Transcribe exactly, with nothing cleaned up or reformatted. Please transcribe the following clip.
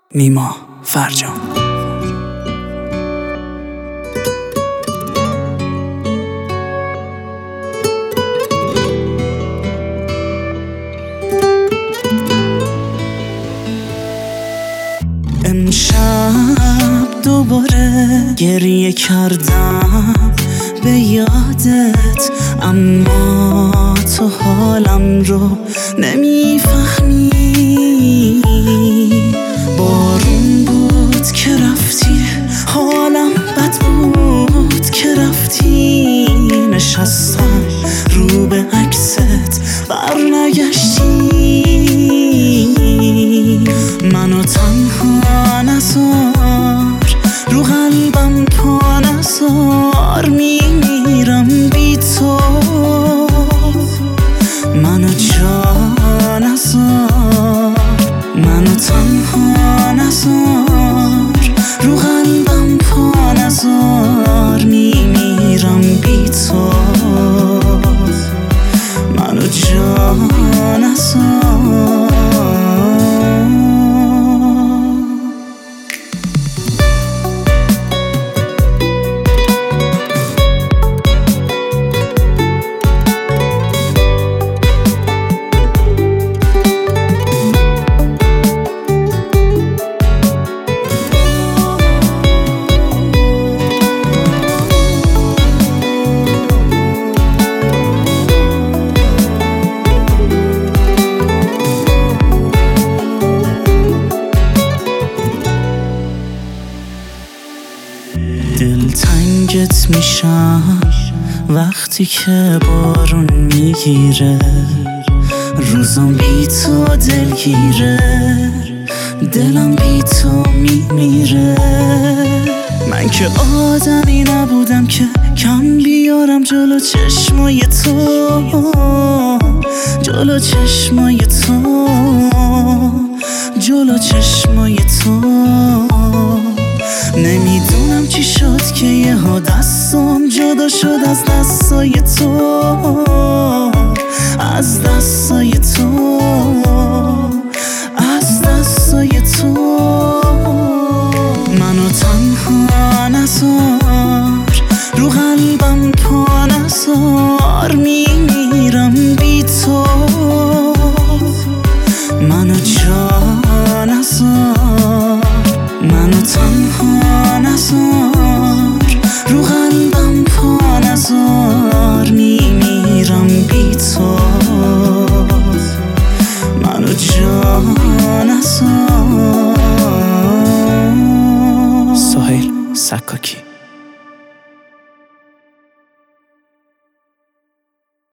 نیما فرجام. امشب دوباره گریه کردم به یادت، اما تو حالم رو نمیفهمی. بارون بود که رفتی، حالم بد بود که رفتی. نشستم رو به عکست برنگشتی. منو تنها نذار، رو قلبم پا نذار، میمیرم بی تو. منو جا نذار، منو تنها نذار، رو قلبم پا نذار، میمیرم بی تو. منو جا نذار. دلتنگت میشم وقتی که بارون میگیره، روزم بی تو دلگیره، دلم بی تو میمیره. من که آدمی نبودم که کم بیارم جلو چشمای تو، جلو چشمای تو، جلو چشمای تو. نمیدونم چی شد که یهو دستم جدا شد از دستای تو، از دستای تو، از دستای تو. منو تنها نذار، رو قلبم پا نذار، میمیرم بی تو. منو جا نذار، منو تنها نذار، رو قلبم پا نذار، میمیرم بی تو. منو جا نذار. سهیل سکاکی.